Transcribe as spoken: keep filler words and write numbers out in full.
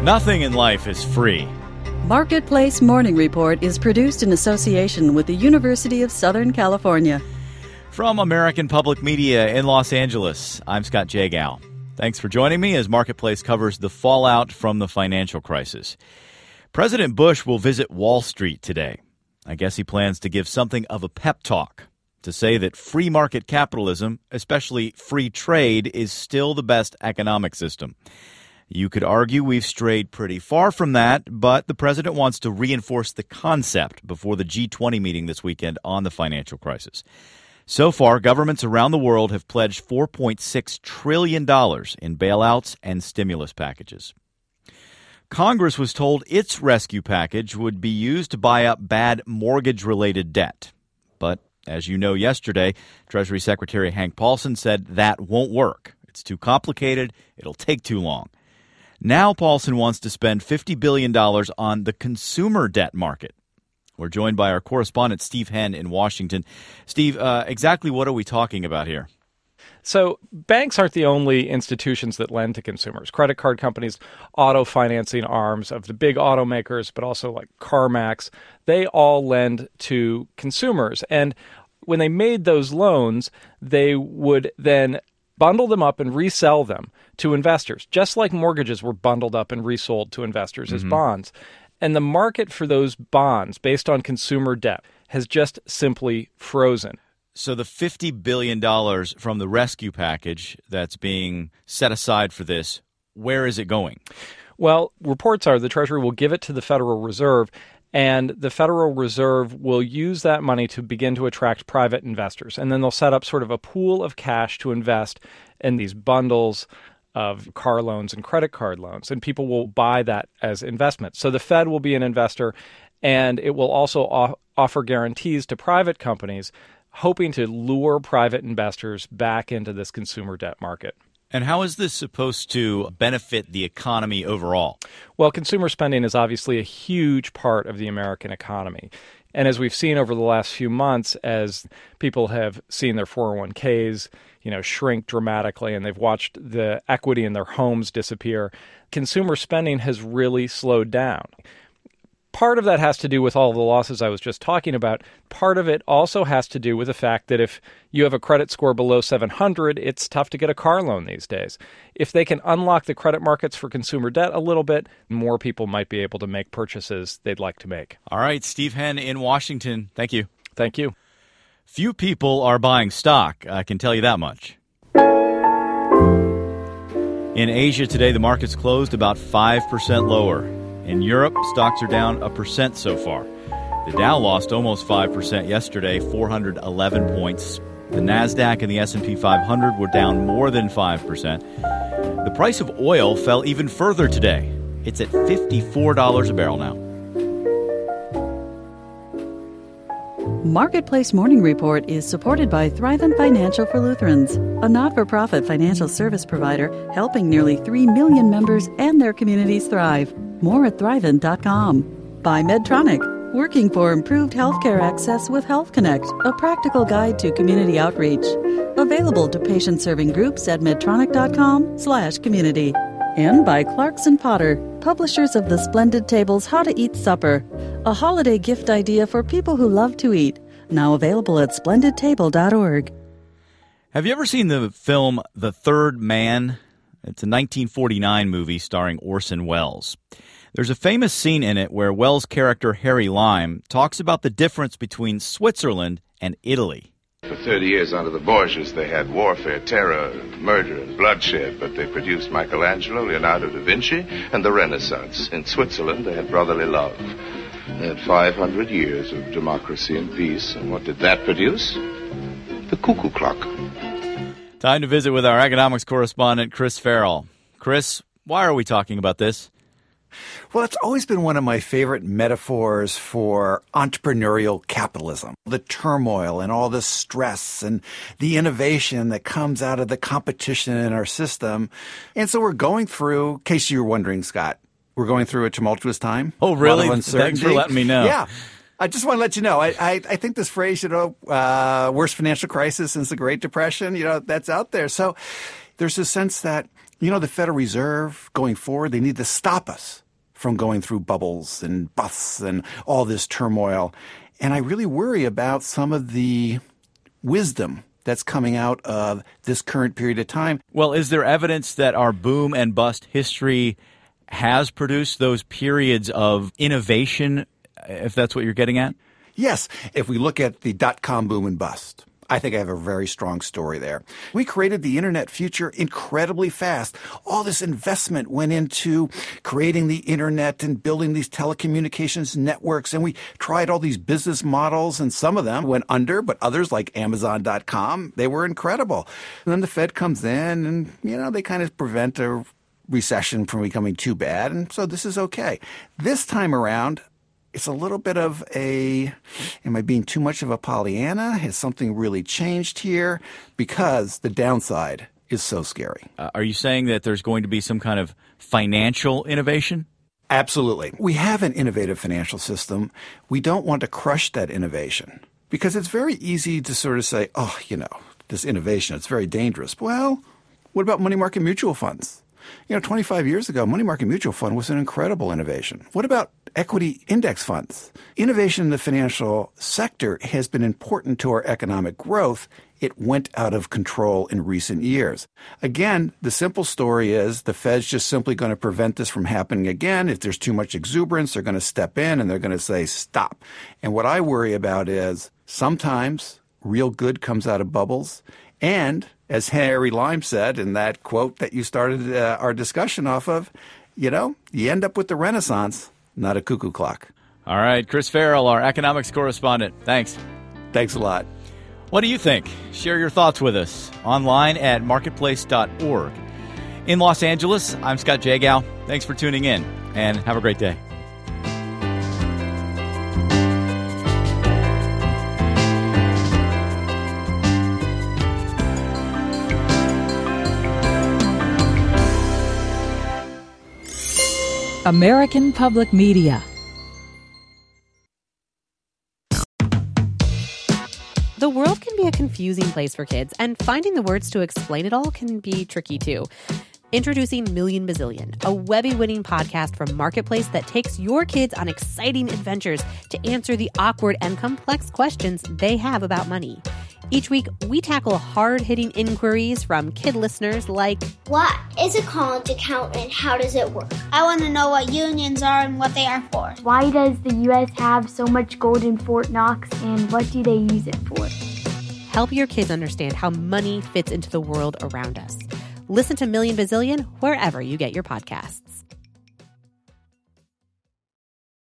Nothing in life is free. Marketplace Morning Report is produced in association with the University of Southern California. From American Public Media in Los Angeles, I'm Scott Jagow. Thanks for joining me as Marketplace covers the fallout from the financial crisis. President Bush will visit Wall Street today. I guess he plans to give something of a pep talk to say that free market capitalism, especially free trade, is still the best economic system. You could argue we've strayed pretty far from that, but the president wants to reinforce the concept before the G twenty meeting this weekend on the financial crisis. So far, governments around the world have pledged four point six trillion dollars in bailouts and stimulus packages. Congress was told its rescue package would be used to buy up bad mortgage-related debt. But as you know, yesterday, Treasury Secretary Hank Paulson said that won't work. It's too complicated. It'll take too long. Now Paulson wants to spend fifty billion dollars on the consumer debt market. We're joined by our correspondent, Steve Henn, in Washington. Steve, uh, exactly what are we talking about here? So banks aren't the only institutions that lend to consumers. Credit card companies, auto financing arms of the big automakers, but also like CarMax, they all lend to consumers. And when they made those loans, they would then bundle them up and resell them to investors, just like mortgages were bundled up and resold to investors mm-hmm. as bonds. And the market for those bonds based on consumer debt has just simply frozen. So the fifty billion dollars from the rescue package that's being set aside for this, where is it going? Well, reports are the Treasury will give it to the Federal Reserve, and the Federal Reserve will use that money to begin to attract private investors. And then they'll set up sort of a pool of cash to invest in these bundles of car loans and credit card loans. And people will buy that as investment. So the Fed will be an investor, and it will also off- offer guarantees to private companies, hoping to lure private investors back into this consumer debt market. And how is this supposed to benefit the economy overall? Well, consumer spending is obviously a huge part of the American economy. And as we've seen over the last few months, as people have seen their four oh one k's, you know, shrink dramatically, and they've watched the equity in their homes disappear, consumer spending has really slowed down. Part of that has to do with all the losses I was just talking about. Part of it also has to do with the fact that if you have a credit score below seven hundred, it's tough to get a car loan these days. If they can unlock the credit markets for consumer debt a little bit, more people might be able to make purchases they'd like to make. All right, Steve Henn in Washington. Thank you. Thank you. Few people are buying stock, I can tell you that much. In Asia today, the markets closed about five percent lower. In Europe, stocks are down a percent so far. The Dow lost almost five percent yesterday, four hundred eleven points. The Nasdaq and the S and P five hundred were down more than five percent. The price of oil fell even further today. It's at fifty-four dollars a barrel now. Marketplace Morning Report is supported by Thrivent Financial for Lutherans, a not-for-profit financial service provider helping nearly three million members and their communities thrive. More at thrivent dot com. By Medtronic, working for improved healthcare access with Health Connect, a practical guide to community outreach. Available to patient-serving groups at medtronic dot com slash community. And by Clarkson Potter, publishers of the splendid tables How to Eat Supper, a holiday gift idea for people who love to eat. Now available at splendid table dot org. Have you ever seen the film The Third Man? It's a nineteen forty-nine movie starring Orson Welles. There's a famous scene in it where Welles' character Harry Lime talks about the difference between Switzerland and Italy. For thirty years under the Borgias, they had warfare, terror, murder, and bloodshed, but they produced Michelangelo, Leonardo da Vinci, and the Renaissance. In Switzerland, they had brotherly love. They had five hundred years of democracy and peace, and what did that produce? The cuckoo clock. Time to visit with our economics correspondent, Chris Farrell. Chris, why are we talking about this? Well, it's always been one of my favorite metaphors for entrepreneurial capitalism. The turmoil and all the stress and the innovation that comes out of the competition in our system. And so we're going through, in case you were wondering, Scott, we're going through a tumultuous time. Oh, really? Thanks for letting me know. Yeah. I just want to let you know, I, I, I think this phrase, you know, uh, worst financial crisis since the Great Depression, you know, that's out there. So there's a sense that You know, the Federal Reserve going forward, they need to stop us from going through bubbles and busts and all this turmoil. And I really worry about some of the wisdom that's coming out of this current period of time. Well, is there evidence that our boom and bust history has produced those periods of innovation, if that's what you're getting at? Yes. If we look at the dot-com boom and bust, I think I have a very strong story there. We created the internet future incredibly fast. All this investment went into creating the internet and building these telecommunications networks. And we tried all these business models, and some of them went under, but others like Amazon dot com, they were incredible. And then the Fed comes in and, you know, they kind of prevent a recession from becoming too bad. And so this is okay. This time around, it's a little bit of a, am I being too much of a Pollyanna? Has something really changed here? Because the downside is so scary. Uh, are you saying that there's going to be some kind of financial innovation? Absolutely. We have an innovative financial system. We don't want to crush that innovation because it's very easy to sort of say, oh, you know, this innovation, it's very dangerous. Well, what about money market mutual funds? You know, twenty-five years ago, money market mutual fund was an incredible innovation. What about equity index funds? Innovation in the financial sector has been important to our economic growth. It went out of control in recent years. Again, the simple story is the Fed's just simply going to prevent this from happening again. If there's too much exuberance, they're going to step in and they're going to say, stop. And what I worry about is sometimes real good comes out of bubbles. And as Harry Lime said in that quote that you started uh, our discussion off of, you know, you end up with the Renaissance, not a cuckoo clock. All right, Chris Farrell, our economics correspondent. Thanks. Thanks a lot. What do you think? Share your thoughts with us online at marketplace dot org. In Los Angeles, I'm Scott Jagow. Thanks for tuning in, and have a great day. American Public Media. The world can be a confusing place for kids, and finding the words to explain it all can be tricky too. Introducing Million Bazillion, a Webby-winning podcast from Marketplace that takes your kids on exciting adventures to answer the awkward and complex questions they have about money. Each week, we tackle hard-hitting inquiries from kid listeners like, what is a college account and how does it work? I want to know what unions are and what they are for. Why does the U S have so much gold in Fort Knox and what do they use it for? Help your kids understand how money fits into the world around us. Listen to Million Bazillion wherever you get your podcasts.